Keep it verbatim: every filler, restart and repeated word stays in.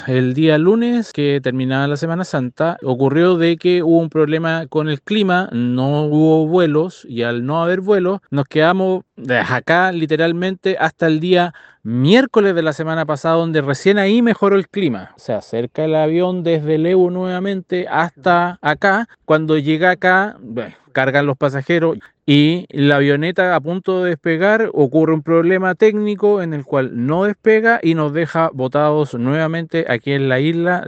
El día lunes, que terminaba la Semana Santa, ocurrió de que hubo un problema con el clima, no hubo vuelos y al no haber vuelos nos quedamos de acá literalmente hasta el día miércoles de la semana pasada, donde recién ahí mejoró el clima. Se acerca el avión desde Lebu nuevamente hasta acá. Cuando llega acá, bueno, cargan los pasajeros y la avioneta a punto de despegar ocurre un problema técnico en el cual no despega y nos deja botados nuevamente aquí en la isla